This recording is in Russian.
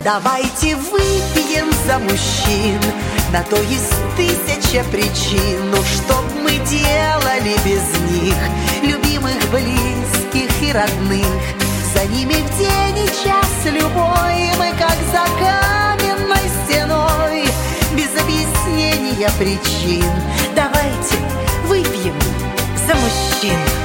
Давайте выпьем за мужчин, на то есть тысяча причин. Ну что б мы делали без них, любимых, близких и родных? За ними в день и час любой мы как за каменной стеной, без объяснения причин. Давайте выпьем за мужчин.